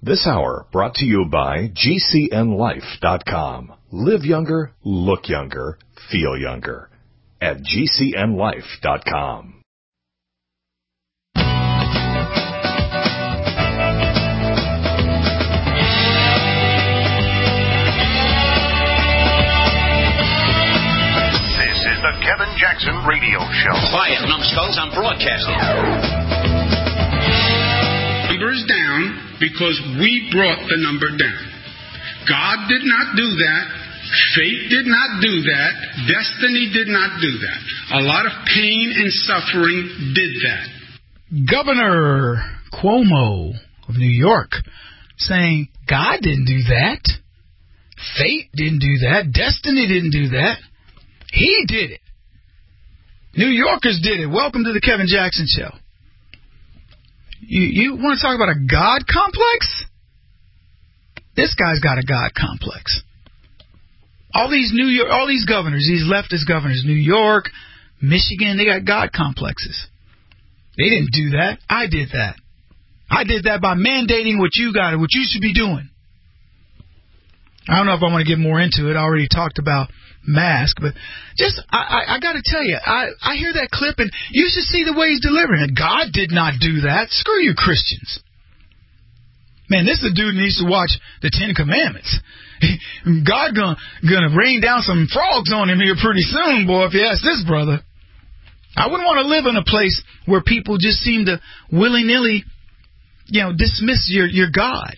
This hour brought to you by GCNLife.com. Live younger, look younger, feel younger. At GCNLife.com. This is the Kevin Jackson Radio Show. Quiet, numbskulls, I'm broadcasting. Numbers down because we brought the number down. God did not do that. Fate did not do that. Destiny did not do that. A lot of pain and suffering did that. Governor Cuomo of New York saying God didn't do that. Fate didn't do that. Destiny didn't do that. He did it. New Yorkers did it. Welcome to the Kevin Jackson Show. You want to talk about a God complex? This guy's got a God complex. All these governors, these leftist governors, New York, Michigan, they got God complexes. They didn't do that. I did that. I did that by mandating what you got, what you should be doing. I don't know if I want to get more into it. I already talked about mask, but just I got to tell you, I hear that clip, and you should see the way he's delivering it. God did not do that. Screw you, Christians. Man, this is a dude who needs to watch the Ten Commandments. God gonna rain down some frogs on him here pretty soon, boy, if you ask this brother. I wouldn't want to live in a place where people just seem to willy-nilly, dismiss your God.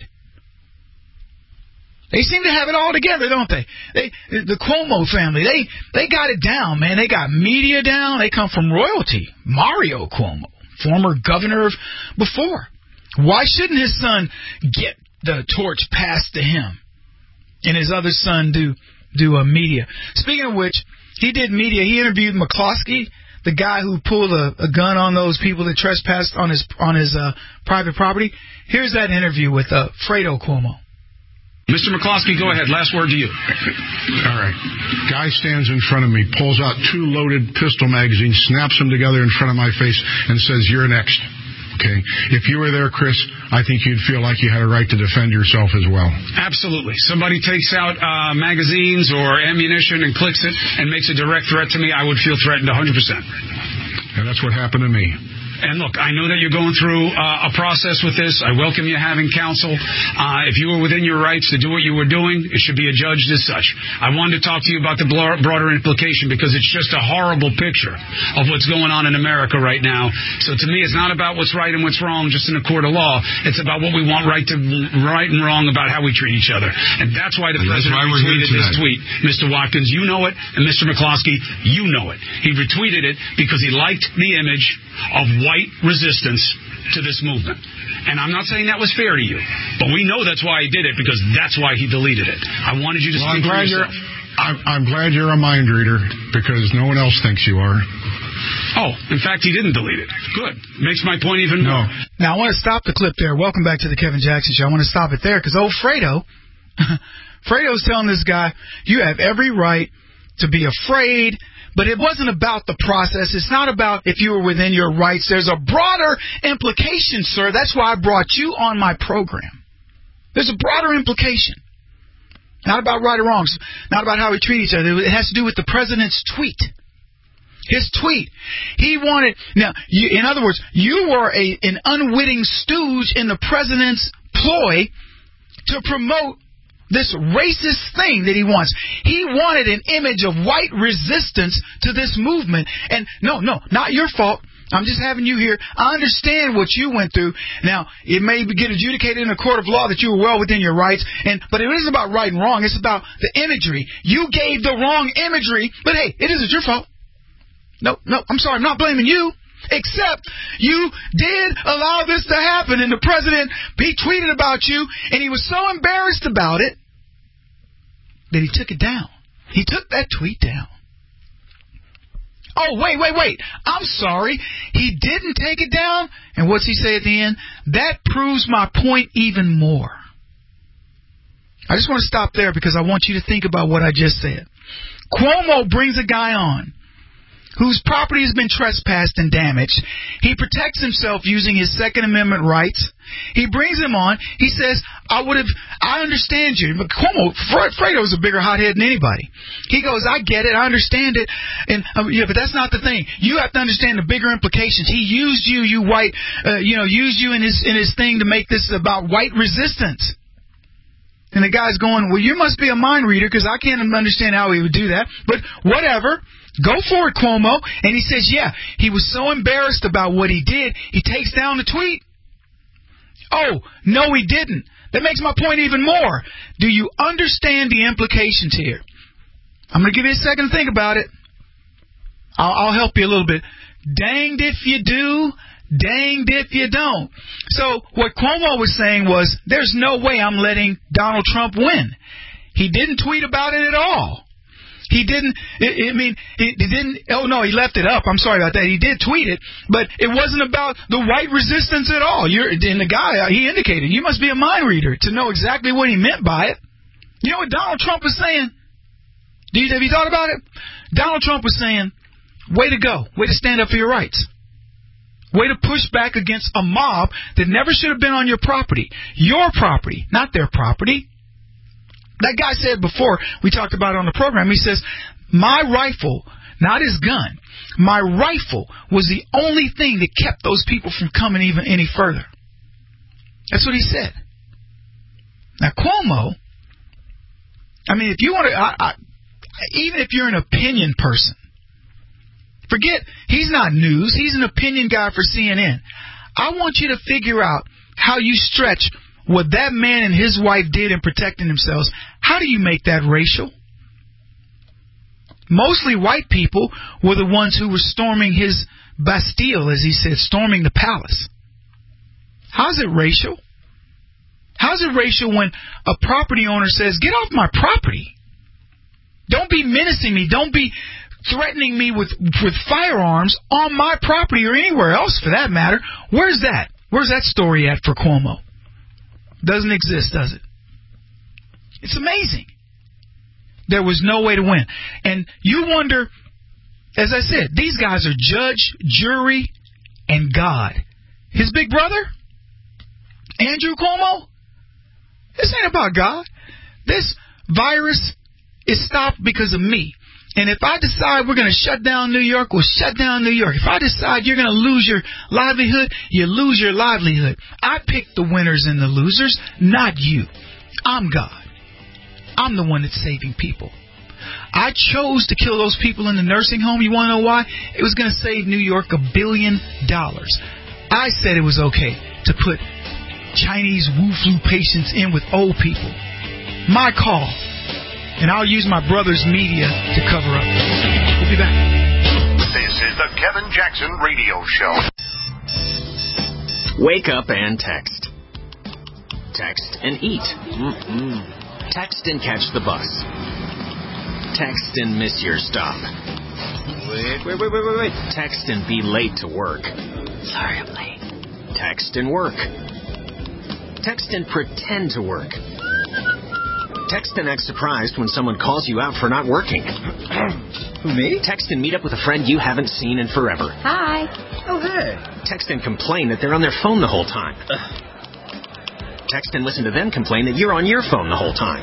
They seem to have it all together, don't they? The Cuomo family, they got it down, man. They got media down. They come from royalty. Mario Cuomo, former governor of before. Why shouldn't his son get the torch passed to him and his other son do media? Speaking of which, he did media. He interviewed McCloskey, the guy who pulled a gun on those people that trespassed on his private property. Here's that interview with Fredo Cuomo. Mr. McCloskey, go ahead. Last word to you. All right. Guy stands in front of me, pulls out 2 loaded pistol magazines, snaps them together in front of my face, and says, "You're next." Okay. If you were there, Chris, I think you'd feel like you had a right to defend yourself as well. Absolutely. Somebody takes out magazines or ammunition and clicks it and makes a direct threat to me, I would feel threatened 100%. And that's what happened to me. And look, I know that you're going through a process with this. I welcome you having counsel. If you were within your rights to do what you were doing, it should be adjudged as such. I wanted to talk to you about the broader implication because it's just a horrible picture of what's going on in America right now. So to me, it's not about what's right and what's wrong just in a court of law. It's about what we want right and wrong about how we treat each other. And that's why the president retweeted this tweet. Mr. Watkins, you know it, and Mr. McCloskey, you know it. He retweeted it because he liked the image of white resistance to this movement. And I'm not saying that was fair to you, but we know that's why he did it, because that's why he deleted it. I wanted you to speak for yourself. I'm glad you're a mind reader, because no one else thinks you are. Oh, in fact, he didn't delete it. Good. Makes my point even more. Now, I want to stop the clip there. Welcome back to the Kevin Jackson Show. I want to stop it there, because old Fredo's telling this guy, you have every right to be afraid. But it wasn't about the process. It's not about if you were within your rights. There's a broader implication, sir. That's why I brought you on my program. There's a broader implication. Not about right or wrong. Not about how we treat each other. It has to do with the president's tweet. His tweet. He wanted... Now, in other words, you were an unwitting stooge in the president's ploy to promote this racist thing that he wants. He wanted an image of white resistance to this movement. And no, not your fault. I'm just having you here. I understand what you went through. Now, it may get adjudicated in a court of law that you were well within your rights, but it isn't about right and wrong. It's about the imagery. You gave the wrong imagery, but hey, it isn't your fault. No, I'm sorry. I'm not blaming you. Except you did allow this to happen, and the president, he tweeted about you, and he was so embarrassed about it that he took it down. He took that tweet down. Oh, wait. I'm sorry. He didn't take it down, and what's he say at the end? That proves my point even more. I just want to stop there because I want you to think about what I just said. Cuomo brings a guy on. whose property has been trespassed and damaged. He protects himself using his Second Amendment rights. He brings him on. He says, I understand you. But Cuomo, Fredo's a bigger hothead than anybody. He goes, I get it. I understand it. And but that's not the thing. You have to understand the bigger implications. He used you, you white, used you in his thing to make this about white resistance. And the guy's going, well, you must be a mind reader because I can't understand how he would do that. But whatever. Go for it, Cuomo. And he says, yeah, he was so embarrassed about what he did, he takes down the tweet. Oh, no, he didn't. That makes my point even more. Do you understand the implications here? I'm going to give you a second to think about it. I'll help you a little bit. Danged if you do, danged if you don't. So what Cuomo was saying was, there's no way I'm letting Donald Trump win. He didn't tweet about it at all. He didn't, he left it up. I'm sorry about that. He did tweet it, but it wasn't about the white resistance at all. And the guy, he indicated, you must be a mind reader to know exactly what he meant by it. You know what Donald Trump was saying? Have you thought about it? Donald Trump was saying, way to go. Way to stand up for your rights. Way to push back against a mob that never should have been on your property. Your property, not their property. That guy said before, we talked about it on the program, he says, my rifle, not his gun, my rifle was the only thing that kept those people from coming even any further. That's what he said. Now, Cuomo, if you want to, even if you're an opinion person, forget, he's not news, he's an opinion guy for CNN. I want you to figure out how you stretch what that man and his wife did in protecting themselves. How do you make that racial? Mostly white people were the ones who were storming his Bastille, as he said, storming the palace. How's it racial? How's it racial when a property owner says, get off my property? Don't be menacing me. Don't be threatening me with firearms on my property or anywhere else for that matter. Where's that? Where's that story at for Cuomo? Doesn't exist, does it? It's amazing. There was no way to win. And you wonder, as I said, these guys are judge, jury, and God. His big brother, Andrew Cuomo, this ain't about God. This virus is stopped because of me. And if I decide we're going to shut down New York, we'll shut down New York. If I decide you're going to lose your livelihood, you lose your livelihood. I pick the winners and the losers, not you. I'm God. I'm the one that's saving people. I chose to kill those people in the nursing home. You want to know why? It was going to save New York $1 billion. I said it was okay to put Chinese Wu flu patients in with old people. My call. And I'll use my brother's media to cover up. We'll be back. This is the Kevin Jackson Radio Show. Wake up and text. Text and eat. Text and catch the bus. Text and miss your stop. Wait. Text and be late to work. Sorry, I'm late. Text and work. Text and pretend to work. Text and act surprised when someone calls you out for not working. Who, me? Text and meet up with a friend you haven't seen in forever. Hi. Oh, hey. Text and complain that they're on their phone the whole time. Text and listen to them complain that you're on your phone the whole time.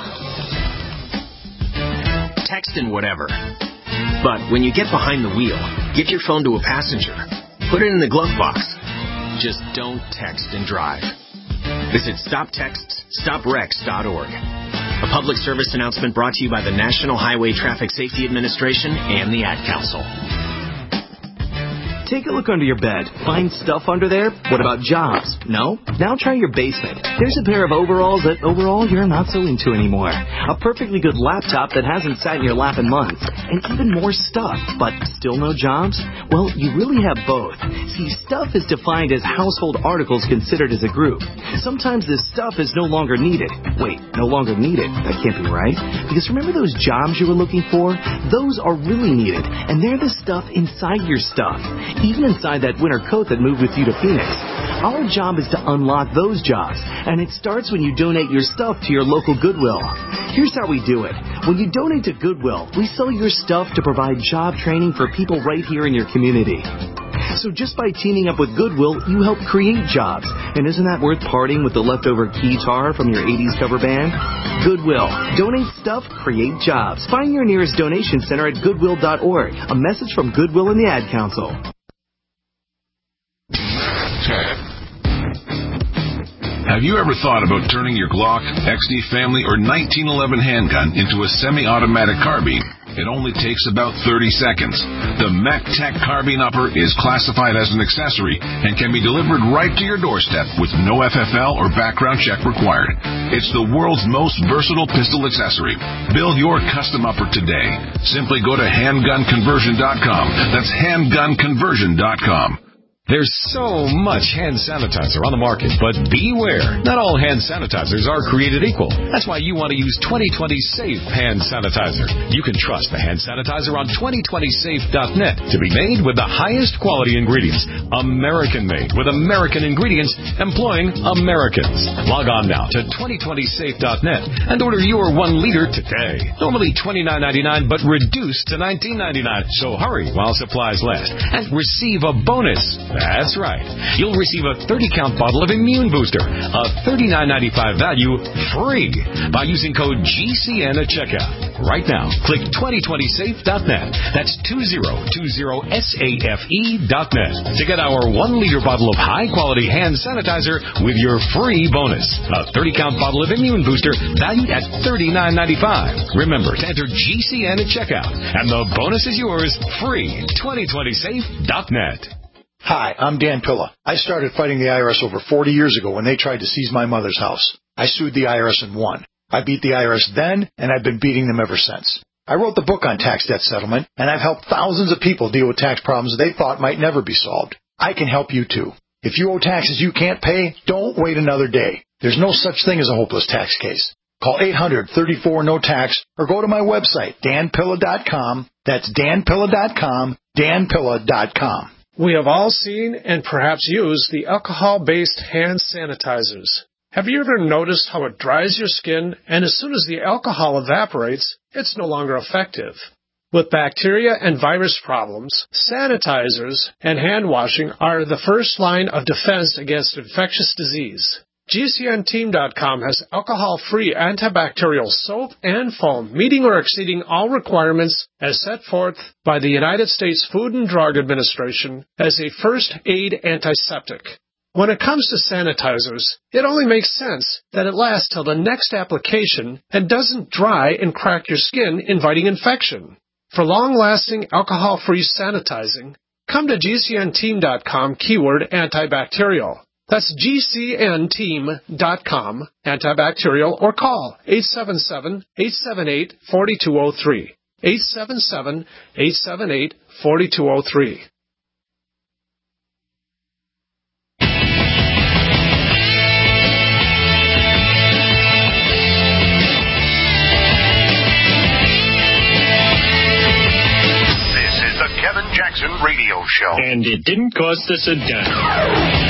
Text and whatever. But when you get behind the wheel, give your phone to a passenger. Put it in the glove box. Just don't text and drive. Visit StopTextsStopWrecks.org. A public service announcement brought to you by the National Highway Traffic Safety Administration and the Ad Council. Take a look under your bed. Find stuff under there? What about jobs? No? Now try your basement. There's a pair of overalls that overall you're not so into anymore. A perfectly good laptop that hasn't sat in your lap in months. And even more stuff, but still no jobs? Well, you really have both. See, stuff is defined as household articles considered as a group. Sometimes this stuff is no longer needed. Wait, no longer needed? That can't be right. Because remember those jobs you were looking for? Those are really needed. And they're the stuff inside your stuff. Even inside that winter coat that moved with you to Phoenix. Our job is to unlock those jobs, and it starts when you donate your stuff to your local Goodwill. Here's how we do it. When you donate to Goodwill, we sell your stuff to provide job training for people right here in your community. So just by teaming up with Goodwill, you help create jobs. And isn't that worth parting with the leftover guitar from your 80s cover band? Goodwill. Donate stuff, create jobs. Find your nearest donation center at goodwill.org. A message from Goodwill and the Ad Council. Have you ever thought about turning your Glock, XD Family, or 1911 handgun into a semi-automatic carbine? It only takes about 30 seconds. The MechTech Carbine Upper is classified as an accessory and can be delivered right to your doorstep with no FFL or background check required. It's the world's most versatile pistol accessory. Build your custom upper today. Simply go to handgunconversion.com. That's handgunconversion.com. There's so much hand sanitizer on the market, but beware. Not all hand sanitizers are created equal. That's why you want to use 2020 Safe Hand Sanitizer. You can trust the hand sanitizer on 2020safe.net to be made with the highest quality ingredients. American-made with American ingredients employing Americans. Log on now to 2020safe.net and order your 1 liter today. Normally $29.99, but reduced to $19.99. So hurry while supplies last and receive a bonus. That's right. You'll receive a 30-count bottle of Immune Booster, a $39.95 value, free by using code GCN at checkout. Right now, click 2020safe.net. That's 2020safe.net to get our 1-liter bottle of high-quality hand sanitizer with your free bonus. A 30-count bottle of Immune Booster valued at $39.95. Remember to enter GCN at checkout, and the bonus is yours free. 2020safe.net. Hi, I'm Dan Pilla. I started fighting the IRS over 40 years ago when they tried to seize my mother's house. I sued the IRS and won. I beat the IRS then, and I've been beating them ever since. I wrote the book on tax debt settlement, and I've helped thousands of people deal with tax problems they thought might never be solved. I can help you too. If you owe taxes you can't pay, don't wait another day. There's no such thing as a hopeless tax case. Call 800-34-NO-TAX or go to my website, danpilla.com. That's danpilla.com, danpilla.com. We have all seen and perhaps used the alcohol-based hand sanitizers. Have you ever noticed how it dries your skin, and as soon as the alcohol evaporates, it's no longer effective? With bacteria and virus problems, sanitizers and hand washing are the first line of defense against infectious disease. GCNteam.com has alcohol-free antibacterial soap and foam, meeting or exceeding all requirements as set forth by the United States Food and Drug Administration as a first-aid antiseptic. When it comes to sanitizers, it only makes sense that it lasts till the next application and doesn't dry and crack your skin, inviting infection. For long-lasting alcohol-free sanitizing, come to GCNteam.com keyword antibacterial. That's GCNteam.com, antibacterial, or call 877-878-4203. 877-878-4203. This is the Kevin Jackson Radio Show. And it didn't cost us a dime.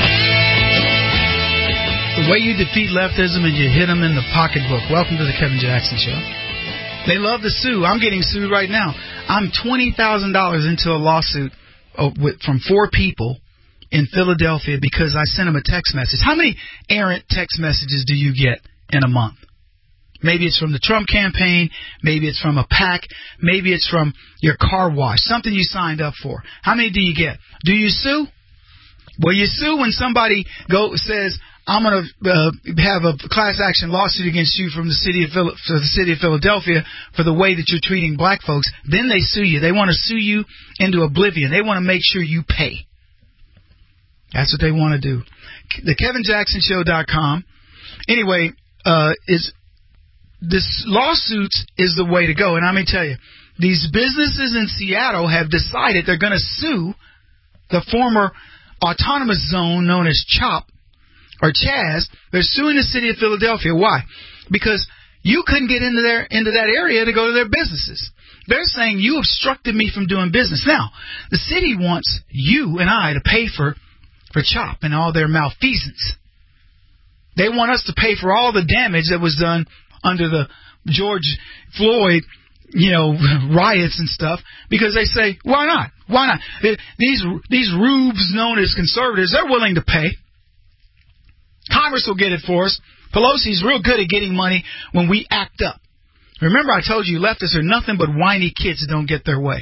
The way you defeat leftism is you hit them in the pocketbook. Welcome to the Kevin Jackson Show. They love to sue. I'm getting sued right now. I'm $20,000 into a lawsuit from 4 people in Philadelphia because I sent them a text message. How many errant text messages do you get in a month? Maybe it's from the Trump campaign. Maybe it's from a PAC. Maybe it's from your car wash, something you signed up for. How many do you get? Do you sue? Well, you sue when somebody says, I'm going to have a class action lawsuit against you from the city of Philadelphia for the way that you're treating black folks. Then they sue you. They want to sue you into oblivion. They want to make sure you pay. That's what they want to do. The KevinJacksonShow.com. Anyway, this lawsuits is the way to go. And let me tell you, these businesses in Seattle have decided they're going to sue the former autonomous zone known as CHOP, or Chaz. They're suing the city of Philadelphia. Why? Because you couldn't get into that area to go to their businesses. They're saying you obstructed me from doing business. Now, the city wants you and I to pay for CHOP and all their malfeasance. They want us to pay for all the damage that was done under the George Floyd, riots and stuff, because they say, why not? Why not? These rubes known as conservatives, they're willing to pay. Congress will get it for us. Pelosi's real good at getting money when we act up. Remember, I told you leftists are nothing but whiny kids that don't get their way.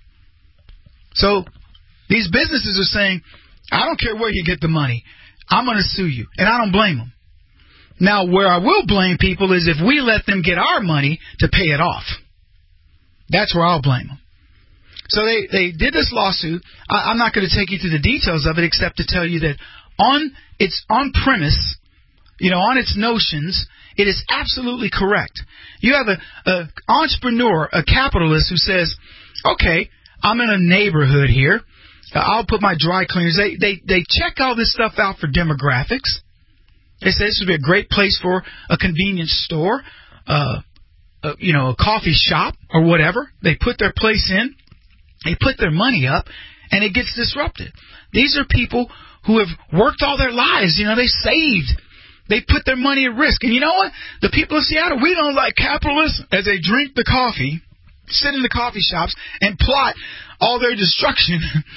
So these businesses are saying, I don't care where you get the money. I'm going to sue you. And I don't blame them. Now, where I will blame people is if we let them get our money to pay it off. That's where I'll blame them. So they did this lawsuit. I'm not going to take you through the details of it except to tell you that on its premise, on its notions, it is absolutely correct. You have a entrepreneur, a capitalist who says, okay, I'm in a neighborhood here. I'll put my dry cleaners. They check all this stuff out for demographics. They say this would be a great place for a convenience store, a coffee shop or whatever. They put their place in. They put their money up, and it gets disrupted. These are people who have worked all their lives. They saved. They put their money at risk. And you know what? The people of Seattle, we don't like capitalists as they drink the coffee, sit in the coffee shops, and plot all their destruction.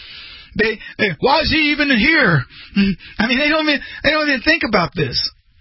Why is he even here? I mean, they don't even think about this.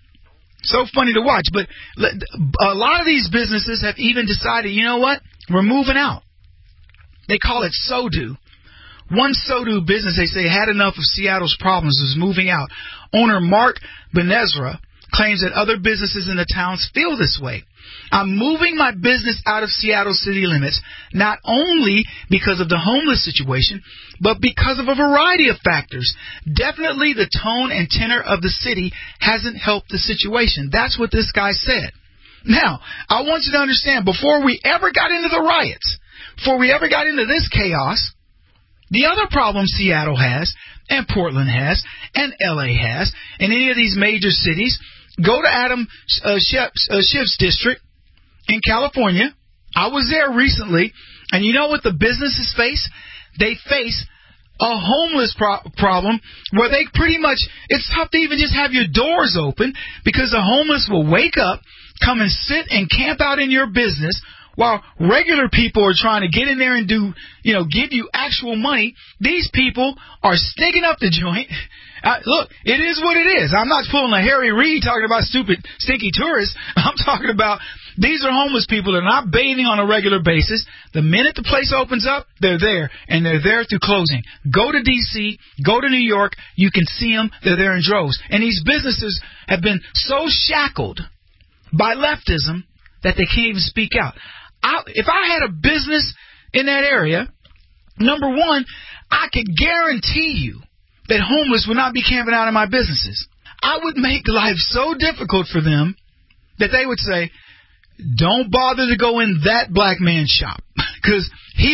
So funny to watch. But a lot of these businesses have even decided, you know what? We're moving out. They call it SoDo. One SoDo business, they say, had enough of Seattle's problems, is moving out. Owner Mark Benezra claims that other businesses in the towns feel this way. I'm moving my business out of Seattle city limits, not only because of the homeless situation, but because of a variety of factors. Definitely the tone and tenor of the city hasn't helped the situation. That's what this guy said. Now, I want you to understand, before we ever got into the riots, before we ever got into this chaos, the other problem Seattle has, and Portland has, and LA has, and any of these major cities, go to Adam Schiff's district in California. I was there recently, and you know what the businesses face? They face a homeless problem where they pretty much, it's tough to even just have your doors open because the homeless will wake up, come and sit and camp out in your business while regular people are trying to get in there and do, give you actual money. These people are stinking up the joint. Look, it is what it is. I'm not pulling a Harry Reid talking about stupid, stinky tourists. I'm talking about these are homeless people that are not bathing on a regular basis. The minute the place opens up, they're there, and they're there through closing. Go to D.C., go to New York, you can see them. They're there in droves. And these businesses have been so shackled by leftism that they can't even speak out. If I had a business in that area, number one, I could guarantee you that homeless would not be camping out in my businesses. I would make life so difficult for them that they would say, don't bother to go in that black man's shop because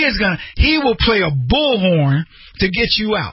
he will play a bullhorn to get you out.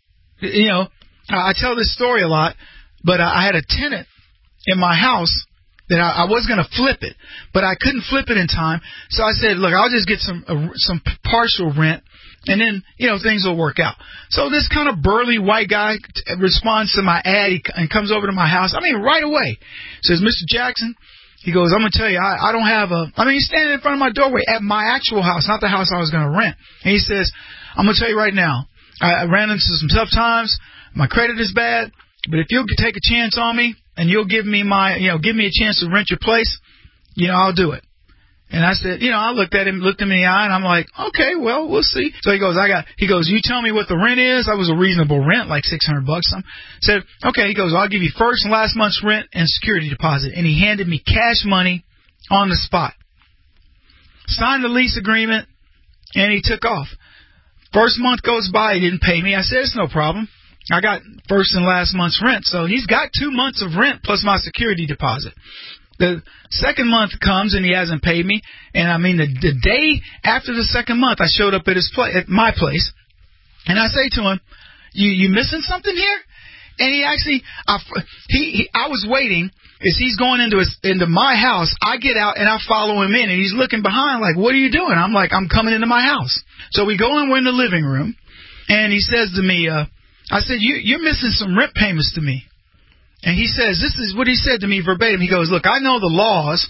I tell this story a lot, but I had a tenant in my house that I was going to flip it, but I couldn't flip it in time. So I said, look, I'll just get some partial rent, and then, things will work out. So this kind of burly white guy responds to my ad and comes over to my house. Right away. Says, Mr. Jackson, he goes, I'm going to tell you, I don't have he's standing in front of my doorway at my actual house, not the house I was going to rent. And he says, I'm going to tell you right now, I ran into some tough times. My credit is bad, but if you'll take a chance on me, and you'll give me give me a chance to rent your place, I'll do it. And I said, I looked at him in the eye, and I'm like, okay, well, we'll see. So he goes, you tell me what the rent is. That was a reasonable rent, like $600. Said, okay. He goes, I'll give you first and last month's rent and security deposit. And he handed me cash money on the spot. Signed the lease agreement, and he took off. First month goes by, he didn't pay me. I said, it's no problem. I got first and last month's rent. So he's got 2 months of rent plus my security deposit. The second month comes and he hasn't paid me. And the day after the second month, I showed up at my place. And I say to him, you missing something here? And he actually, I was waiting as he's going into my house. I get out and I follow him in, and he's looking behind like, what are you doing? I'm like, I'm coming into my house. So we go and we're in the living room, and he says to me, I said, you're missing some rent payments to me. And he says, this is what he said to me verbatim. He goes, look, I know the laws,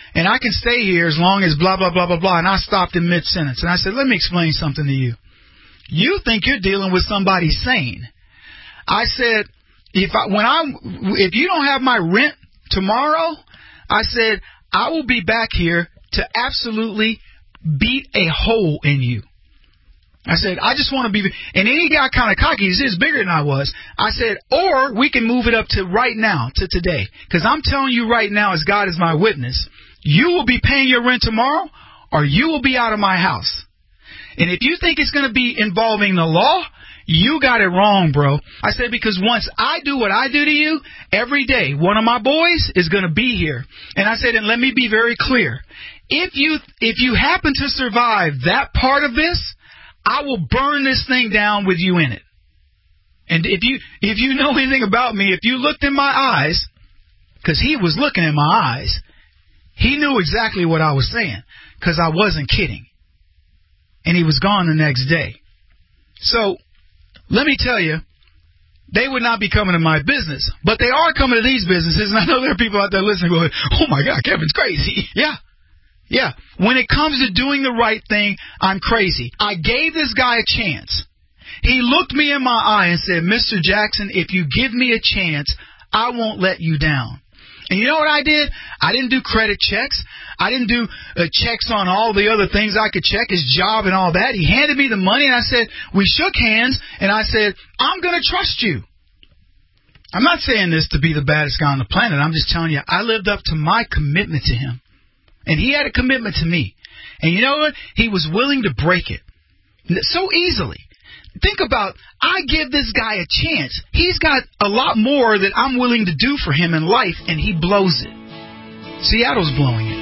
and I can stay here as long as blah, blah, blah, blah, blah. And I stopped in mid-sentence. And I said, let me explain something to you. You think you're dealing with somebody sane. I said, if you don't have my rent tomorrow, I said, I will be back here to absolutely beat a hole in you. I said, I just want to be, and he got kind of cocky. He's bigger than I was. I said, or we can move it up to right now, to today. Because I'm telling you right now, as God is my witness, you will be paying your rent tomorrow, or you will be out of my house. And if you think it's going to be involving the law, you got it wrong, bro. I said, because once I do what I do to you, every day, one of my boys is going to be here. And I said, and let me be very clear. If you happen to survive that part of this, I will burn this thing down with you in it. And if you know anything about me, if you looked in my eyes, because he was looking in my eyes, he knew exactly what I was saying, because I wasn't kidding. And he was gone the next day. So, let me tell you, they would not be coming to my business, but they are coming to these businesses, and I know there are people out there listening going, oh my God, Kevin's crazy. Yeah. When it comes to doing the right thing, I'm crazy. I gave this guy a chance. He looked me in my eye and said, Mr. Jackson, if you give me a chance, I won't let you down. And you know what I did? I didn't do credit checks. I didn't do checks on all the other things I could check, his job and all that. He handed me the money, and I said, we shook hands, and I said, I'm going to trust you. I'm not saying this to be the baddest guy on the planet. I'm just telling you, I lived up to my commitment to him. And he had a commitment to me. And you know what? He was willing to break it so easily. Think about, I give this guy a chance. He's got a lot more that I'm willing to do for him in life, and he blows it. Seattle's blowing it.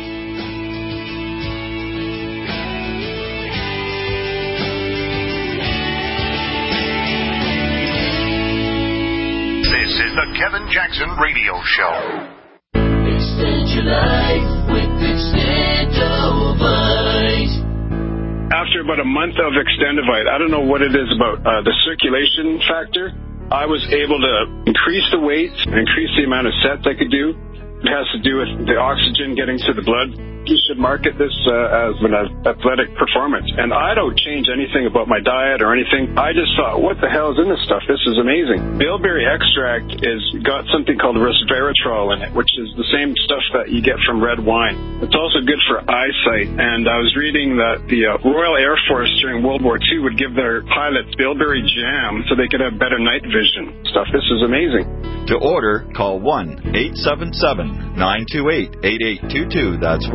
This is the Kevin Jackson Radio Show. Extend your life with Extendovite. After about a month of Extendovite, I don't know what it is about the circulation factor. I was able to increase the weight, increase the amount of sets I could do. It has to do with the oxygen getting to the blood. You should market this as an athletic performance. And I don't change anything about my diet or anything. I just thought, what the hell is in this stuff? This is amazing. Bilberry extract is got something called resveratrol in it, which is the same stuff that you get from red wine. It's also good for eyesight. And I was reading that the Royal Air Force during World War II would give their pilots Bilberry jam so they could have better night vision stuff. This is amazing. To order, call 1-877-928-8822. That's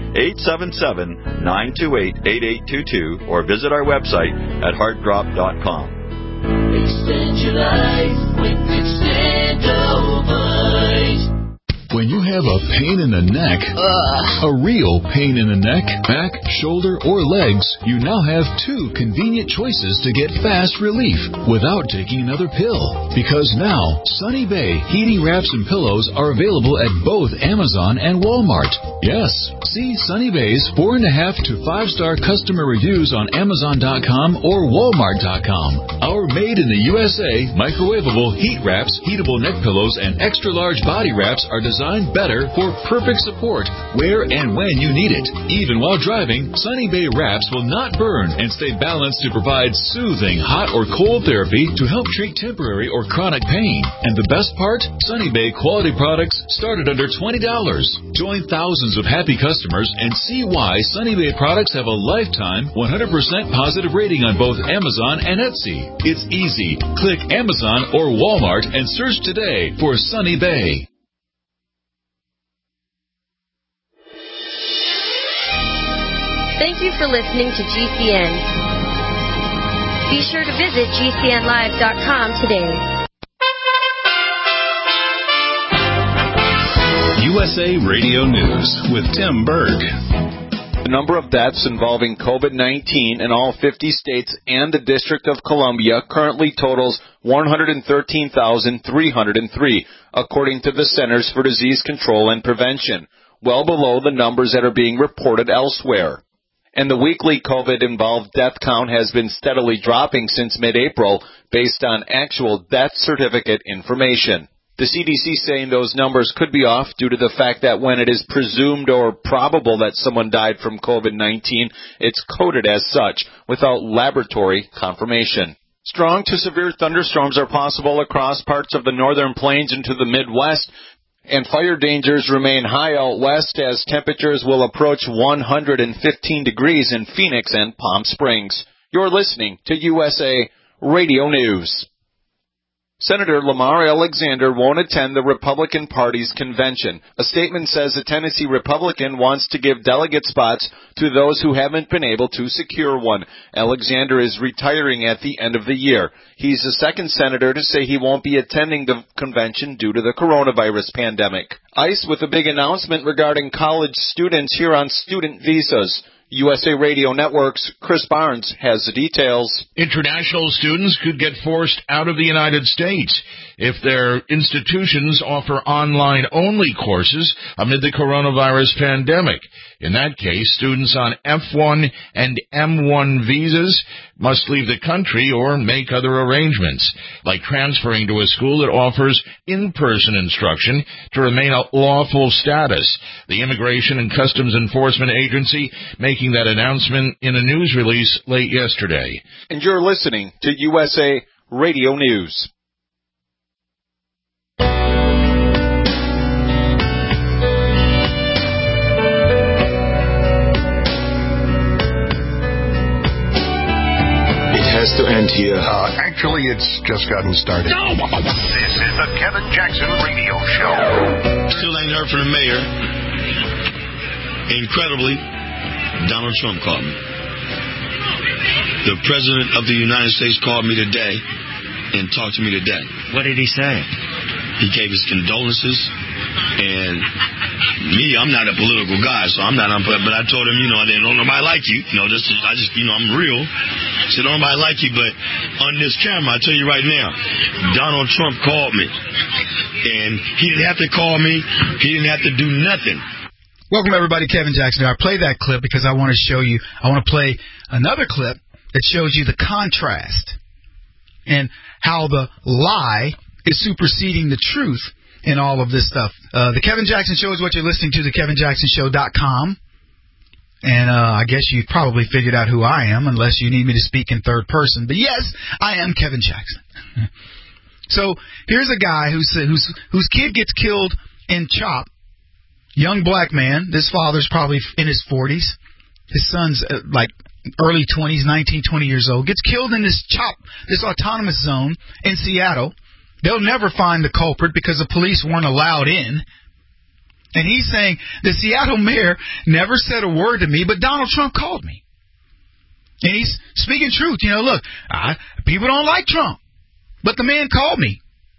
1-877-928-8822. Or visit our website at heartdrop.com. Extend your life with Extendovite. When you have a pain in the neck, a real pain in the neck, back, shoulder, or legs, you now have two convenient choices to get fast relief without taking another pill. Because now, Sunny Bay heating wraps and pillows are available at both Amazon and Walmart. Yes, see Sunny Bay's 4.5 to 5-star customer reviews on Amazon.com or Walmart.com. Our made in the USA microwavable heat wraps, heatable neck pillows, and extra large body wraps are designed better for perfect support where and when you need it. Even while driving, Sunny Bay wraps will not burn and stay balanced to provide soothing hot or cold therapy to help treat temporary or chronic pain. And the best part? Sunny Bay quality products start at under $20. Join thousands of happy customers and see why Sunny Bay products have a lifetime 100% positive rating on both Amazon and Etsy. It's easy. Click Amazon or Walmart and search today for Sunny Bay. Thank you for listening to GCN. Be sure to visit GCNlive.com today. USA Radio News with Tim Berg. The number of deaths involving COVID-19 in all 50 states and the District of Columbia currently totals 113,303, according to the Centers for Disease Control and Prevention, well below the numbers that are being reported elsewhere. And the weekly COVID-involved death count has been steadily dropping since mid-April based on actual death certificate information. The CDC saying those numbers could be off due to the fact that when it is presumed or probable that someone died from COVID-19, it's coded as such without laboratory confirmation. Strong to severe thunderstorms are possible across parts of the northern plains into the Midwest, and fire dangers remain high out west as temperatures will approach 115 degrees in Phoenix and Palm Springs. You're listening to USA Radio News. Senator Lamar Alexander won't attend the Republican Party's convention. A statement says the Tennessee Republican wants to give delegate spots to those who haven't been able to secure one. Alexander is retiring at the end of the year. He's the second senator to say he won't be attending the convention due to the coronavirus pandemic. ICE with a big announcement regarding college students here on student visas. USA Radio Network's Chris Barnes has the details. International students could get forced out of the United States if their institutions offer online-only courses amid the coronavirus pandemic. In that case, students on F1 and M1 visas must leave the country or make other arrangements, like transferring to a school that offers in-person instruction to remain a lawful status. The Immigration and Customs Enforcement Agency making that announcement in a news release late yesterday. And you're listening to USA Radio News. Has to end here. Actually, it's just gotten started. This is the Kevin Jackson Radio Show. Still ain't heard from the mayor. Incredibly, Donald Trump called me. The President of the United States called me today and talked to me today. What did he say? He gave his condolences, and me, I'm not a political guy, so I'm not unpolitical, but I told him, I didn't know nobody like you. I'm real. I said, nobody like you, but on this camera, I tell you right now, Donald Trump called me, and he didn't have to call me. He didn't have to do nothing. Welcome, everybody. Kevin Jackson. I play that clip because I want to play another clip that shows you the contrast and how the lie is superseding the truth in all of this stuff. The Kevin Jackson Show is what you're listening to, thekevinjacksonshow.com. And I guess you've probably figured out who I am, unless you need me to speak in third person. But yes, I am Kevin Jackson. So here's a guy whose kid gets killed in CHOP. Young black man. This father's probably in his 40s. His son's like early 20s, 19, 20 years old. Gets killed in this CHOP, this autonomous zone in Seattle. They'll never find the culprit because the police weren't allowed in. And he's saying the Seattle mayor never said a word to me, but Donald Trump called me. And he's speaking truth. Look, people don't like Trump, but the man called me.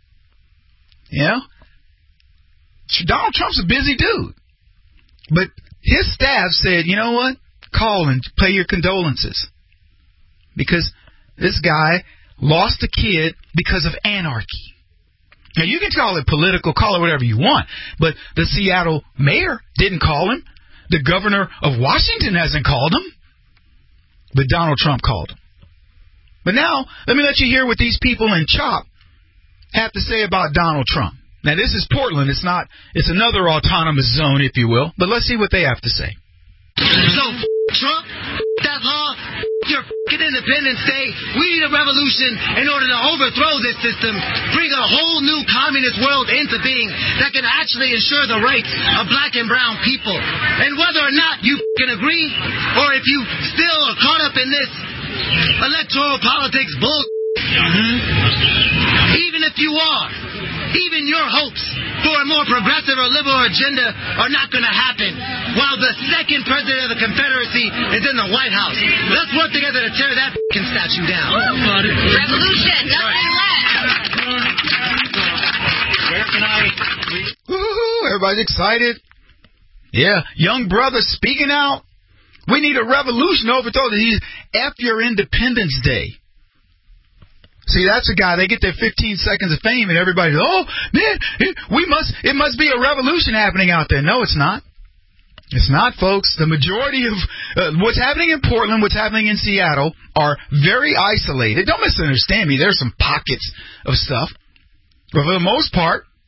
Donald Trump's a busy dude. But his staff said, you know what? Call and pay your condolences. Because this guy lost a kid because of anarchy. Now, you can call it political, call it whatever you want, but the Seattle mayor didn't call him. The governor of Washington hasn't called him. But Donald Trump called him. But now, let me let you hear what these people in CHOP have to say about Donald Trump. Now, this is Portland. It's another autonomous zone, if you will. But let's see what they have to say. So, Trump, that law, your Independence Day. We need a revolution in order to overthrow this system, bring a whole new communist world into being that can actually ensure the rights of black and brown people. And whether or not you can agree, or if you still are caught up in this electoral politics bull, even if you are, even your hopes for a more progressive or liberal agenda are not going to happen while the second president of the Confederacy is in the White House. Let's work together to tear that statue down. Revolution, nothing less. Where can I... Woo-hoo, everybody's excited. Yeah, young brother speaking out. We need a revolution to overthrow this. F your Independence Day. See, that's a guy, they get their 15 seconds of fame and everybody, oh, man, it must be a revolution happening out there. No, it's not. It's not, folks. The majority of what's happening in Portland, what's happening in Seattle are very isolated. Don't misunderstand me. There's some pockets of stuff. But for the most part,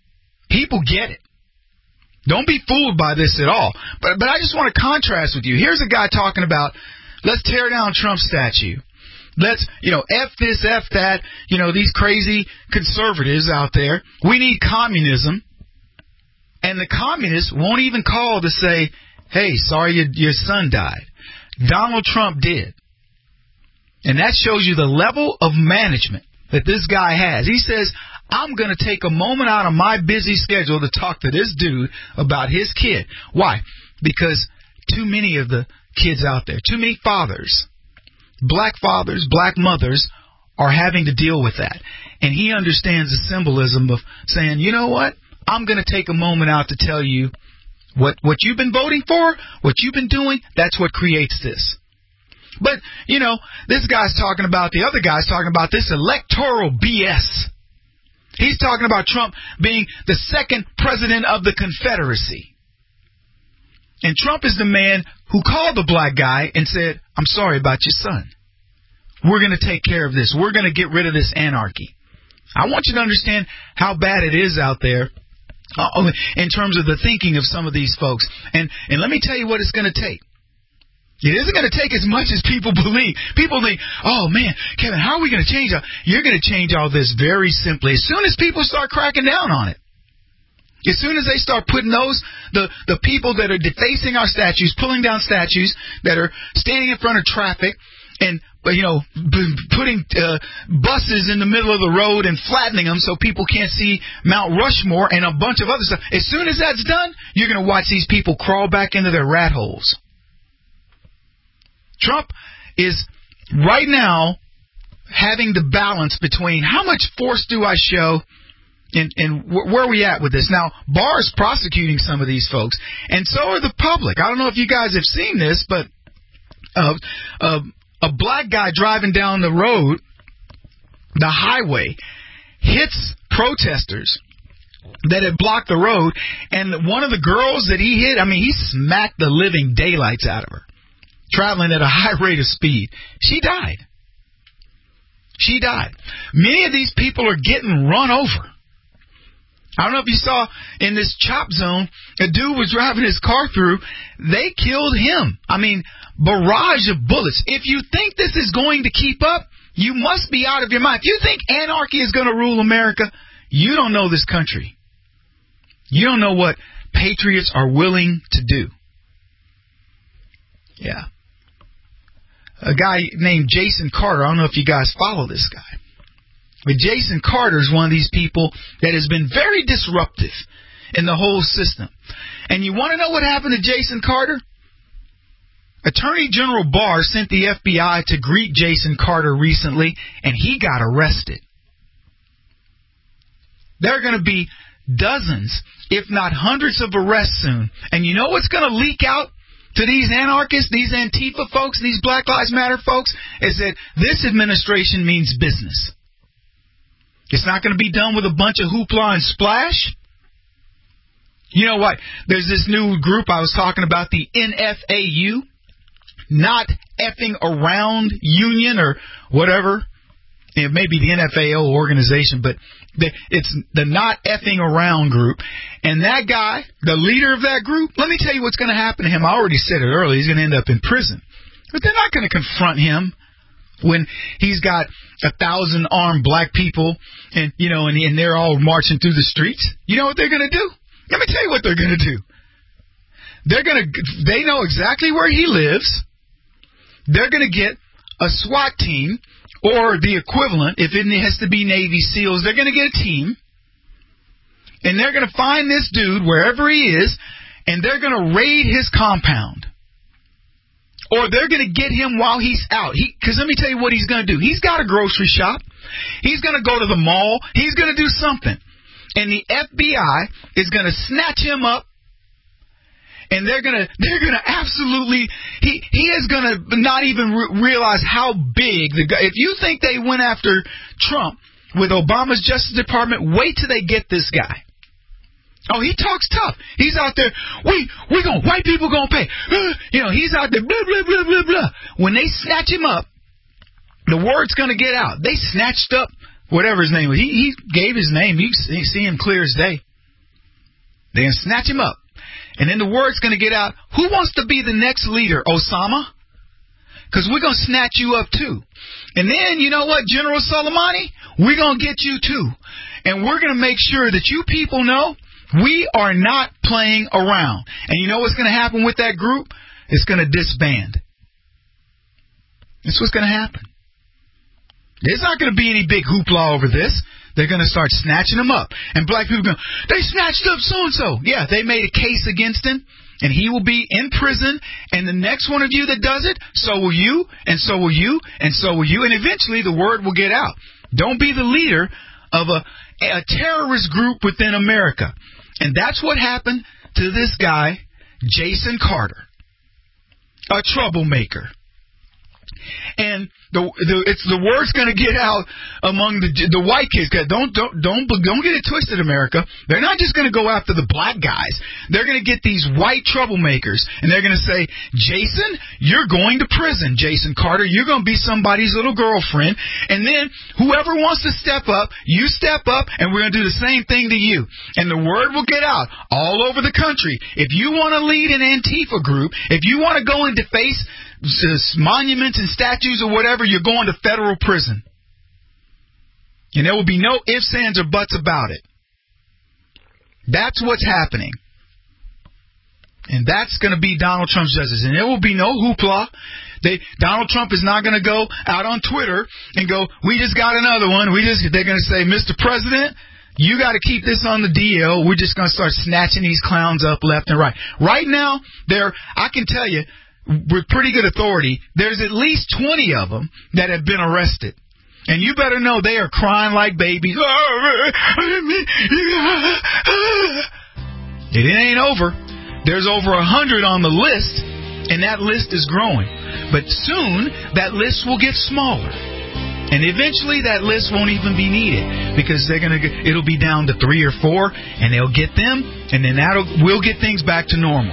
People get it. Don't be fooled by this at all. But I just want to contrast with you. Here's a guy talking about, let's tear down Trump's statue. Let's, F this, F that, these crazy conservatives out there. We need communism. And the communists won't even call to say, hey, sorry your son died. Donald Trump did. And that shows you the level of management that this guy has. He says, I'm going to take a moment out of my busy schedule to talk to this dude about his kid. Why? Because too many of the kids out there, too many fathers, black mothers are having to deal with that. And he understands the symbolism of saying, you know what? I'm going to take a moment out to tell you what you've been voting for, what you've been doing, that's what creates this. But, this guy's talking about, the other guy's talking about this electoral BS. He's talking about Trump being the second president of the Confederacy. And Trump is the man who called the black guy and said, I'm sorry about your son. We're going to take care of this. We're going to get rid of this anarchy. I want you to understand how bad it is out there in terms of the thinking of some of these folks. And let me tell you what it's going to take. It isn't going to take as much as people believe. People think, oh, man, Kevin, how are we going to change? You're going to change all this very simply. As soon as people start cracking down on it, as soon as they start putting the people that are defacing our statues, pulling down statues, that are standing in front of traffic and, putting buses in the middle of the road and flattening them so people can't see Mount Rushmore and a bunch of other stuff. As soon as that's done, you're going to watch these people crawl back into their rat holes. Trump is right now having the balance between how much force do I show and where are we at with this. Now, Barr's prosecuting some of these folks, and so are the public. I don't know if you guys have seen this, but a black guy driving down the road, the highway, hits protesters that had blocked the road, and one of the girls that he hit, he smacked the living daylights out of her. Traveling at a high rate of speed. She died. Many of these people are getting run over. I don't know if you saw in this chop zone, a dude was driving his car through. They killed him. Barrage of bullets. If you think this is going to keep up, you must be out of your mind. If you think anarchy is going to rule America, you don't know this country. You don't know what patriots are willing to do. Yeah. A guy named Jason Carter. I don't know if you guys follow this guy. But Jason Carter is one of these people that has been very disruptive in the whole system. And you want to know what happened to Jason Carter? Attorney General Barr sent the FBI to greet Jason Carter recently, and he got arrested. There are going to be dozens, if not hundreds of arrests soon. And you know what's going to leak out to these anarchists, these Antifa folks, these Black Lives Matter folks, is that this administration means business. It's not going to be done with a bunch of hoopla and splash. You know what? There's this new group I was talking about, the NFAU, Not Effing Around Union or whatever. It may be the NFAO organization, but it's the Not Effing Around group. And that guy, the leader of that group, let me tell you what's going to happen to him. I already said it earlier. He's going to end up in prison. But they're not going to confront him when he's got 1,000 armed black people and they're all marching through the streets. You know what they're going to do? Let me tell you what they're going to do. They know exactly where he lives. They're going to get a SWAT team or the equivalent. If it has to be Navy SEALs, they're going to get a team. And they're going to find this dude wherever he is, and they're going to raid his compound. Or they're going to get him while he's out. Because let me tell you what he's going to do. He's got a grocery shop. He's going to go to the mall. He's going to do something. And the FBI is going to snatch him up. And they're gonna absolutely, he is gonna not even realize how big the guy. If you think they went after Trump with Obama's Justice Department, wait till they get this guy. Oh, he talks tough. He's out there. White people gonna pay. He's out there. Blah blah blah blah blah. When they snatch him up, the word's gonna get out. They snatched up whatever his name was. He gave his name. You see him clear as day. They're going to snatch him up. And then the word's going to get out, who wants to be the next leader, Osama? Because we're going to snatch you up too. And then, you know what, General Soleimani? We're going to get you too. And we're going to make sure that you people know we are not playing around. And you know what's going to happen with that group? It's going to disband. That's what's going to happen. There's not going to be any big hoopla over this. They're going to start snatching them up. And black people go, they snatched up so-and-so. Yeah, they made a case against him, and he will be in prison. And the next one of you that does it, so will you, and so will you, and so will you. And eventually the word will get out. Don't be the leader of a terrorist group within America. And that's what happened to this guy, Jason Carter, a troublemaker. And the word's going to get out among the white kids. Don't get it twisted, America. They're not just going to go after the black guys. They're going to get these white troublemakers, and they're going to say, Jason, you're going to prison. Jason Carter, you're going to be somebody's little girlfriend. And then whoever wants to step up, you step up, and we're going to do the same thing to you. And the word will get out all over the country. If you want to lead an Antifa group, if you want to go and deface monuments and statues or whatever, you're going to federal prison. And there will be no ifs, ands, or buts about it. That's what's happening. And that's going to be Donald Trump's justice. And there will be no hoopla. Donald Trump is not going to go out on Twitter and go, we just got another one. They're going to say, Mr. President, you got to keep this on the DL. We're just going to start snatching these clowns up left and right. Right now, I can tell you, with pretty good authority, there's at least 20 of them that have been arrested. And you better know they are crying like babies. It ain't over. There's over 100 on the list, and that list is growing. But soon, that list will get smaller. And eventually, that list won't even be needed because it'll be down to 3 or 4, and they'll get them, and then we'll get things back to normal.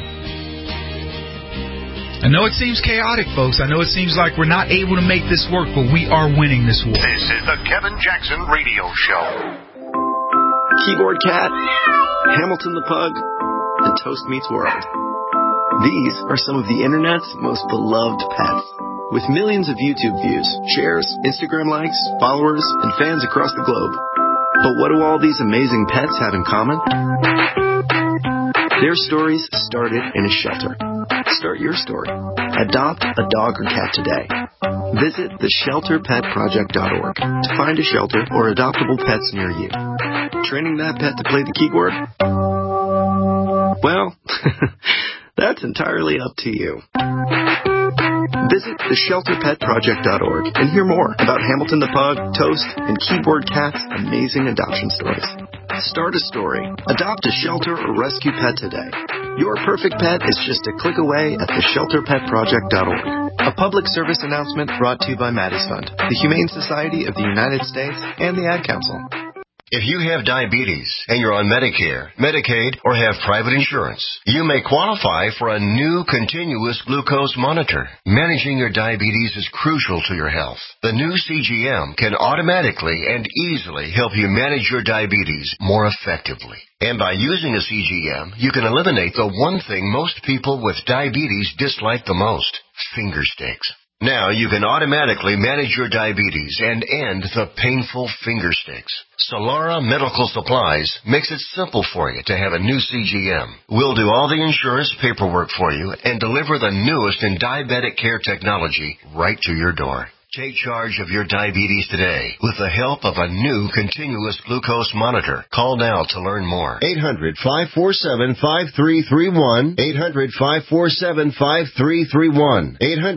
I know it seems chaotic, folks. I know it seems like we're not able to make this work, but we are winning this war. This is the Kevin Jackson Radio Show. Keyboard Cat, Hamilton the Pug, and Toast Meets World. These are some of the internet's most beloved pets. With millions of YouTube views, shares, Instagram likes, followers, and fans across the globe. But what do all these amazing pets have in common? Their stories started in a shelter. Start your story. Adopt a dog or cat today. Visit theshelterpetproject.org to find a shelter or adoptable pets near you. Training that pet to play the keyboard? Well, that's entirely up to you. Visit theshelterpetproject.org and hear more about Hamilton the Pug, Toast, and Keyboard Cat's amazing adoption stories. Start a story, adopt a shelter or rescue pet today. Your perfect pet is just a click away at theshelterpetproject.org. A public service announcement brought to you by Maddie's Fund, the Humane Society of the United States, and the Ad Council. If you have diabetes and you're on Medicare, Medicaid, or have private insurance, you may qualify for a new continuous glucose monitor. Managing your diabetes is crucial to your health. The new CGM can automatically and easily help you manage your diabetes more effectively. And by using a CGM, you can eliminate the one thing most people with diabetes dislike the most: finger sticks. Now you can automatically manage your diabetes and end the painful finger sticks. Solara Medical Supplies makes it simple for you to have a new CGM. We'll do all the insurance paperwork for you and deliver the newest in diabetic care technology right to your door. Take charge of your diabetes today with the help of a new continuous glucose monitor. Call now to learn more. 800-547-5331. 800-547-5331.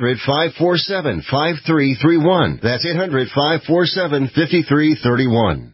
800-547-5331. That's 800-547-5331.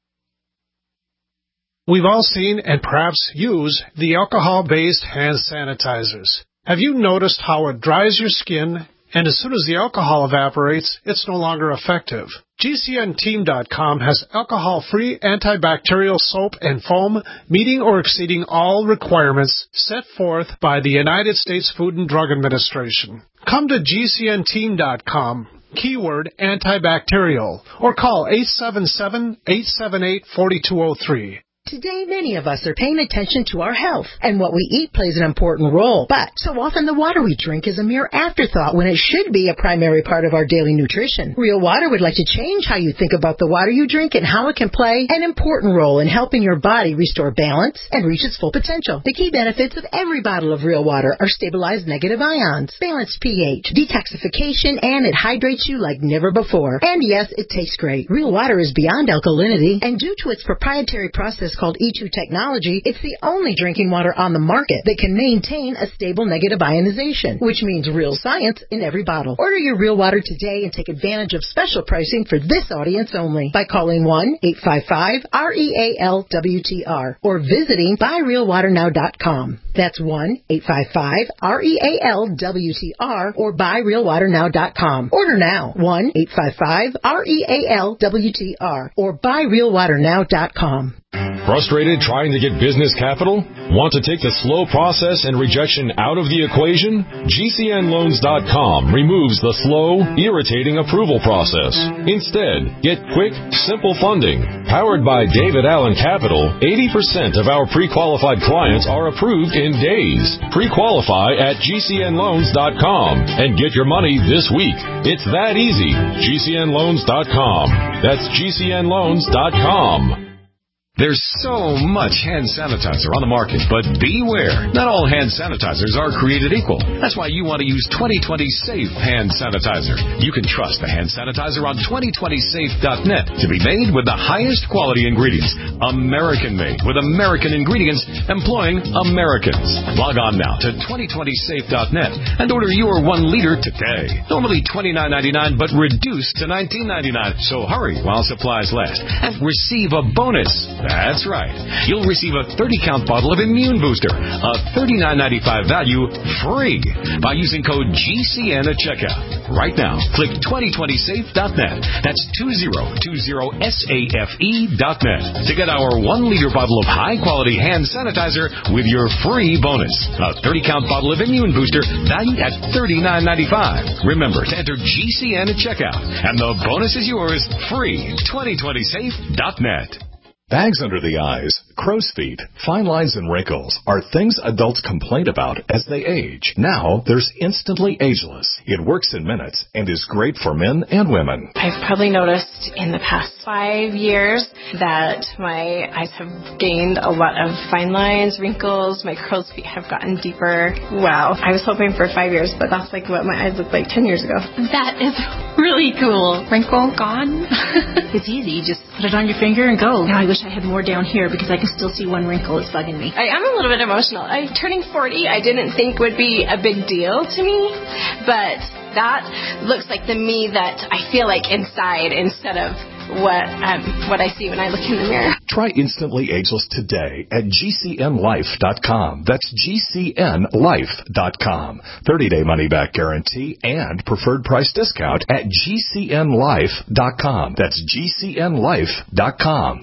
We've all seen and perhaps used the alcohol-based hand sanitizers. Have you noticed how it dries your skin, and as soon as the alcohol evaporates, it's no longer effective? GCNteam.com has alcohol-free antibacterial soap and foam meeting or exceeding all requirements set forth by the United States Food and Drug Administration. Come to GCNteam.com, keyword antibacterial, or call 877-878-4203. Today, many of us are paying attention to our health, and what we eat plays an important role. But so often the water we drink is a mere afterthought when it should be a primary part of our daily nutrition. Real Water would like to change how you think about the water you drink and how it can play an important role in helping your body restore balance and reach its full potential. The key benefits of every bottle of Real Water are stabilized negative ions, balanced pH, detoxification, and it hydrates you like never before. And yes, it tastes great. Real Water is beyond alkalinity, and due to its proprietary process called E2 technology, it's the only drinking water on the market that can maintain a stable negative ionization, which means real science in every bottle. Order your Real Water today and take advantage of special pricing for this audience only by calling 1-855-REAL-WTR or visiting buyrealwaternow.com. That's 1-855-REAL-WTR or buyrealwaternow.com. Order now. 1-855-REAL-WTR or buyrealwaternow.com. Frustrated trying to get business capital? Want to take the slow process and rejection out of the equation? GCNloans.com removes the slow, irritating approval process. Instead, get quick, simple funding. Powered by David Allen Capital, 80% of our pre-qualified clients are approved in days. Pre-qualify at GCNloans.com and get your money this week. It's that easy. GCNloans.com. That's GCNloans.com. There's so much hand sanitizer on the market, but beware. Not all hand sanitizers are created equal. That's why you want to use 2020 Safe Hand Sanitizer. You can trust the hand sanitizer on 2020safe.net to be made with the highest quality ingredients. American-made with American ingredients employing Americans. Log on now to 2020safe.net and order your 1 liter today. Normally $29.99, but reduced to $19.99. So hurry while supplies last and receive a bonus. That's right. You'll receive a 30-count bottle of Immune Booster, a $39.95 value, free by using code GCN at checkout. Right now, click 2020safe.net. That's 2020safe.net to get our 1 liter bottle of high-quality hand sanitizer with your free bonus. A 30-count bottle of Immune Booster valued at $39.95. Remember to enter GCN at checkout, and the bonus is yours free. 2020safe.net. Bags under the eyes, crow's feet, fine lines, and wrinkles are things adults complain about as they age. Now, there's Instantly Ageless. It works in minutes and is great for men and women. I've probably noticed in the past 5 years that my eyes have gained a lot of fine lines, wrinkles, my crow's feet have gotten deeper. Wow. I was hoping for 5 years, but that's like what my eyes looked like 10 years ago. That is really cool. Wrinkle gone. It's easy. You just put it on your finger and go. Now I wish I had more down here because I can still see one wrinkle. It's bugging me. I am a little bit emotional. Turning 40, I didn't think would be a big deal to me, but that looks like the me that I feel like inside instead of what I see when I look in the mirror. Try Instantly Ageless today at GCNlife.com. That's GCNlife.com. 30-day money-back guarantee and preferred price discount at GCNlife.com. That's GCNlife.com.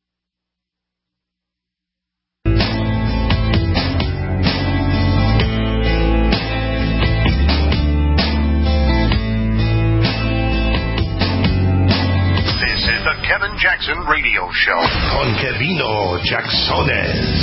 Kevin Jackson Radio Show con Kevino Jacksones.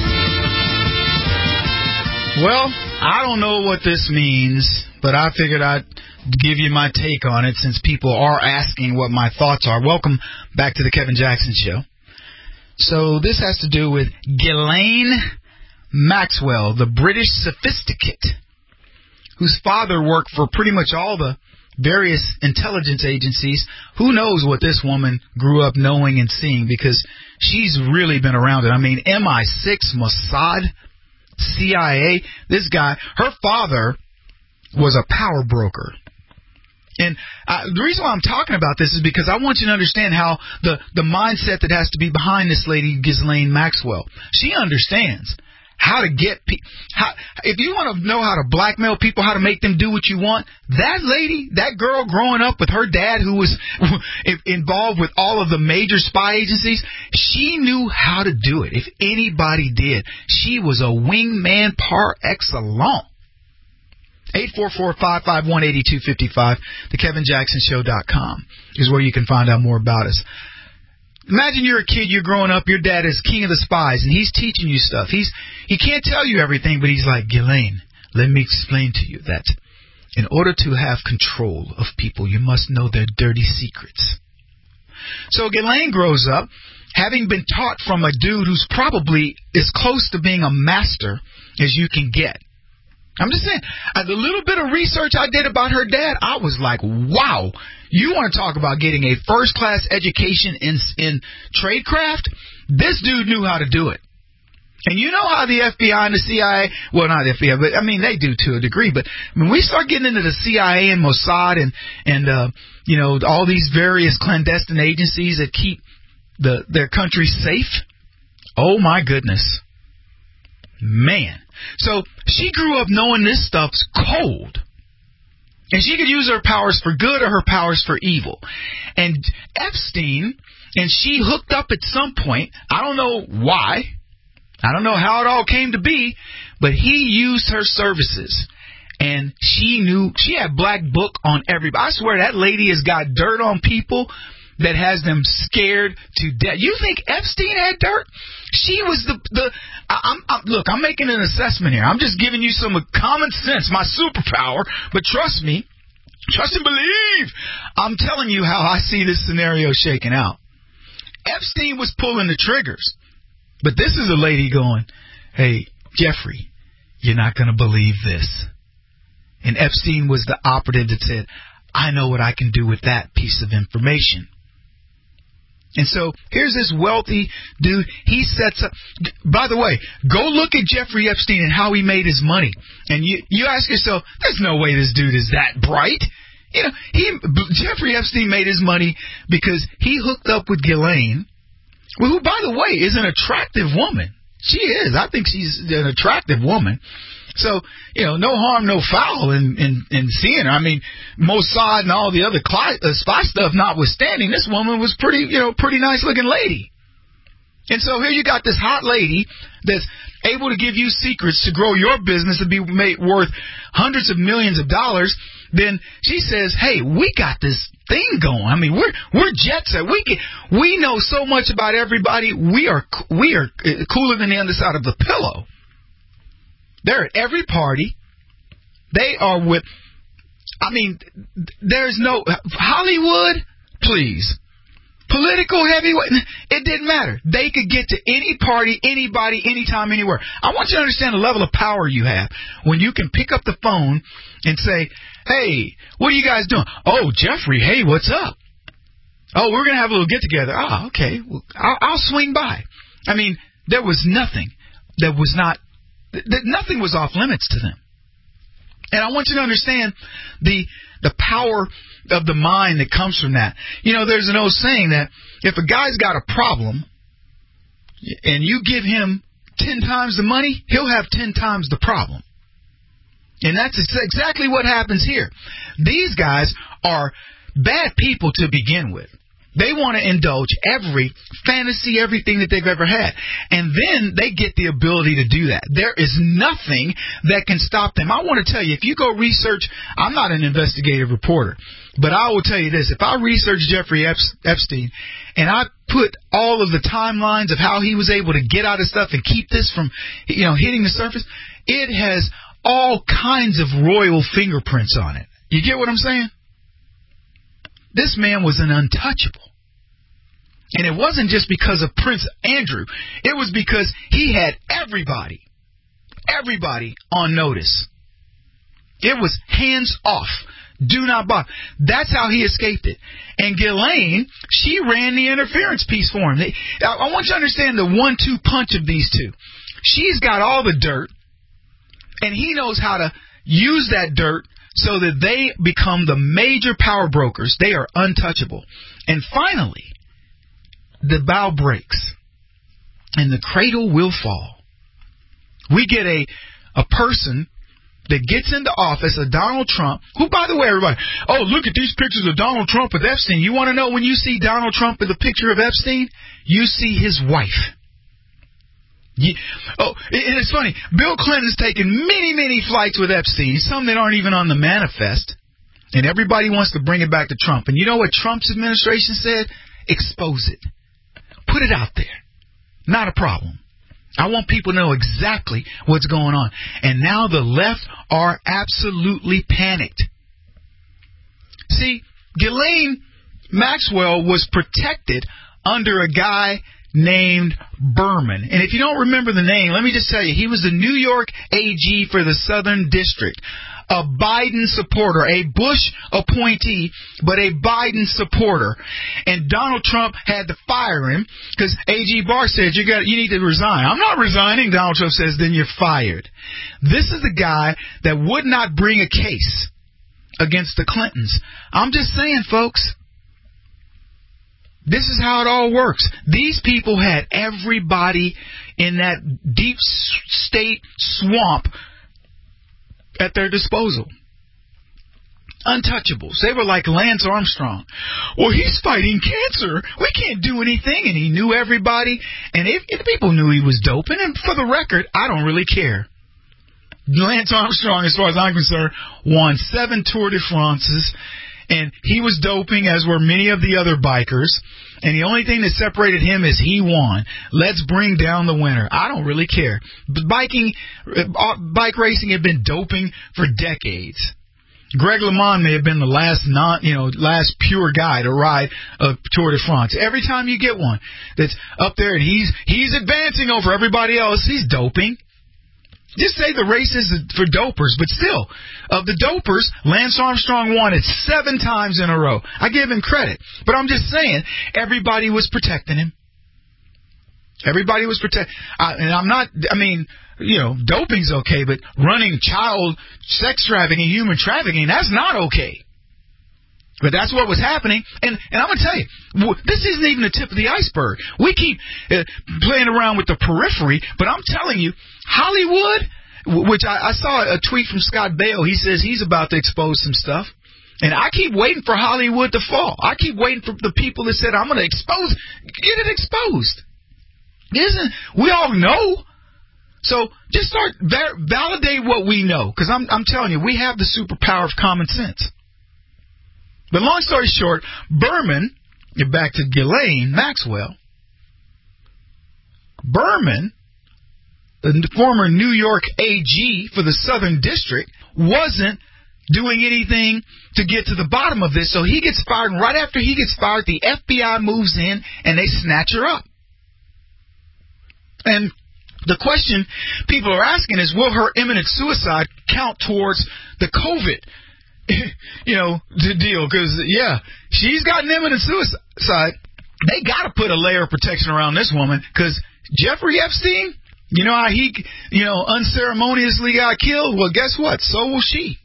Well, I don't know what this means, but I figured I'd give you my take on it since people are asking what my thoughts are. Welcome back to the Kevin Jackson Show. So this has to do with Ghislaine Maxwell, the British sophisticate, whose father worked for pretty much all the various intelligence agencies. Who knows what this woman grew up knowing and seeing, because she's really been around it. I mean, MI6, Mossad, CIA, this guy, her father was a power broker. And the reason why I'm talking about this is because I want you to understand how the mindset that has to be behind this lady, Ghislaine Maxwell. She understands how to get if you want to know how to blackmail people, how to make them do what you want, that lady, that girl growing up with her dad who was involved with all of the major spy agencies, she knew how to do it. If anybody did, she was a wingman par excellence. 844-551-8255, thekevinjacksonshow.com is where you can find out more about us. Imagine you're a kid, you're growing up, your dad is king of the spies, and he's teaching you stuff. He can't tell you everything, but he's like, Ghislaine, let me explain to you that in order to have control of people, you must know their dirty secrets. So Ghislaine grows up having been taught from a dude who's probably as close to being a master as you can get. I'm just saying, the little bit of research I did about her dad, I was like, wow, you want to talk about getting a first-class education in tradecraft? This dude knew how to do it. And you know how the FBI and the CIA, well, not the FBI, but I mean, they do to a degree, but when we start getting into the CIA and Mossad and you know, all these various clandestine agencies that keep their country safe, oh my goodness. Man. So she grew up knowing this stuff's cold. And she could use her powers for good or her powers for evil. And Epstein and she hooked up at some point. I don't know why. I don't know how it all came to be, but he used her services. And she knew, she had black book on everybody. I swear that lady has got dirt on people that has them scared to death. You think Epstein had dirt? She was look, I'm making an assessment here. I'm just giving you some common sense, my superpower. But trust me, trust and believe. I'm telling you how I see this scenario shaking out. Epstein was pulling the triggers. But this is a lady going, hey, Jeffrey, you're not going to believe this. And Epstein was the operative that said, I know what I can do with that piece of information. And so here's this wealthy dude. He sets up. By the way, go look at Jeffrey Epstein and how he made his money. And you ask yourself, there's no way this dude is that bright. You know, Jeffrey Epstein made his money because he hooked up with Ghislaine, who, by the way, is an attractive woman. She is. I think she's an attractive woman. So, you know, no harm, no foul in seeing her. I mean, Mossad and all the other spy stuff notwithstanding, this woman was pretty nice looking lady. And so here you got this hot lady that's able to give you secrets to grow your business and be made worth hundreds of millions of dollars. Then she says, hey, we got this thing going. I mean, we're jet set. We know so much about everybody. We are cooler than the underside of the pillow. They're at every party. They are with, I mean, there's no, Hollywood, please. Political heavyweight, it didn't matter. They could get to any party, anybody, anytime, anywhere. I want you to understand the level of power you have when you can pick up the phone and say, hey, what are you guys doing? Oh, Jeffrey, hey, what's up? Oh, we're going to have a little get-together. Oh, okay. Well, I'll swing by. I mean, there was nothing that was not, nothing was off limits to them. And I want you to understand the power of the mind that comes from that. You know, there's an old saying that if a guy's got a problem and you give him 10 times the money, he'll have 10 times the problem. And that's exactly what happens here. These guys are bad people to begin with. They want to indulge every fantasy, everything that they've ever had. And then they get the ability to do that. There is nothing that can stop them. I want to tell you, if you go research, I'm not an investigative reporter, but I will tell you this. If I research Jeffrey Epstein and I put all of the timelines of how he was able to get out of stuff and keep this from, hitting the surface, it has all kinds of royal fingerprints on it. You get what I'm saying? This man was an untouchable. And it wasn't just because of Prince Andrew. It was because he had everybody on notice. It was hands off. Do not bother. That's how he escaped it. And Ghislaine, she ran the interference piece for him. I want you to understand the 1-2 punch of these two. She's got all the dirt, and he knows how to use that dirt so that they become the major power brokers. They are untouchable. And finally, the bow breaks, and the cradle will fall. We get a person that gets into office, a Donald Trump, who, by the way, everybody, oh, look at these pictures of Donald Trump with Epstein. You want to know when you see Donald Trump with a picture of Epstein? You see his wife. And it's funny, Bill Clinton's taken many flights with Epstein, some that aren't even on the manifest, and everybody wants to bring it back to Trump. And you know what Trump's administration said? Expose it. put it out there. Not a problem. I want people to know exactly what's going on. And now the left are absolutely panicked. See, Ghislaine Maxwell was protected under a guy named Berman. And if you don't remember the name, let me just tell you, he was the New York AG for the Southern District. A Biden supporter, a Bush appointee, but a Biden supporter. And Donald Trump had to fire him because A.G. Barr said, you need to resign. I'm not resigning. Donald Trump says, then you're fired. This is the guy that would not bring a case against the Clintons. I'm just saying, folks, this is how it all works. These people had everybody in that deep state swamp at their disposal. Untouchables. They were like Lance Armstrong. Well, he's fighting cancer. We can't do anything. And he knew everybody. And if people knew he was doping, and for the record, I don't really care. Lance Armstrong, as far as I'm concerned, won 7 Tour de France's. And he was doping, as were many of the other bikers. And the only thing that separated him is he won. Let's bring down the winner. I don't really care. Bike racing had been doping for decades. Greg LeMond may have been the last pure guy to ride a Tour de France. Every time you get one that's up there and he's advancing over everybody else, he's doping. Just say the race is for dopers, but still, of the dopers, Lance Armstrong won it 7 times in a row. I give him credit. But I'm just saying, everybody was protecting him. Everybody was protecting. Doping's okay, but running child sex trafficking, human trafficking, that's not okay. But that's what was happening. And I'm going to tell you, this isn't even the tip of the iceberg. We keep playing around with the periphery, but I'm telling you, Hollywood, which I saw a tweet from Scott Baio. He says he's about to expose some stuff. And I keep waiting for Hollywood to fall. I keep waiting for the people that said, I'm going to get it exposed. We all know. So just start validate what we know. Because I'm telling you, we have the superpower of common sense. But long story short, Berman, back to Ghislaine Maxwell, Berman, the former New York AG for the Southern District, wasn't doing anything to get to the bottom of this, so he gets fired, and right after he gets fired, the FBI moves in, and they snatch her up. And the question people are asking is, will her imminent suicide count towards the COVID the deal? Because, she's got an imminent suicide. They got to put a layer of protection around this woman, because Jeffrey Epstein, you know how he, unceremoniously got killed? Well, guess what? So will she.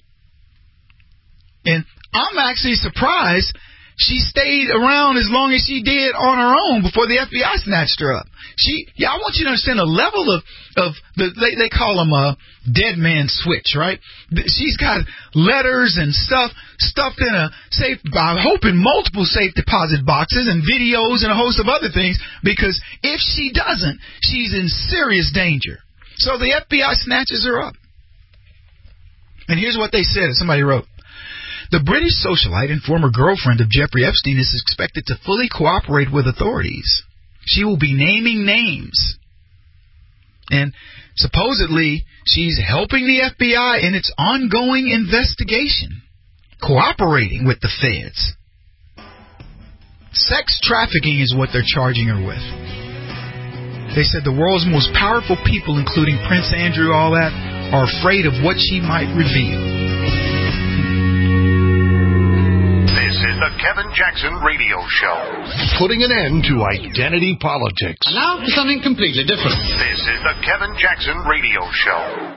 And I'm actually surprised she stayed around as long as she did on her own before the FBI snatched her up. I want you to understand the level of they call them a dead man switch, right? She's got letters and stuff stuffed in a safe, I hope in multiple safe deposit boxes, and videos and a host of other things, because if she doesn't, she's in serious danger. So the FBI snatches her up. And here's what they said. Somebody wrote, the British socialite and former girlfriend of Jeffrey Epstein is expected to fully cooperate with authorities. She will be naming names. And supposedly, she's helping the FBI in its ongoing investigation, cooperating with the feds. Sex trafficking is what they're charging her with. They said the world's most powerful people, including Prince Andrew, all that, are afraid of what she might reveal. The Kevin Jackson Radio Show. Putting an end to identity politics. And now for something completely different. This is the Kevin Jackson Radio Show.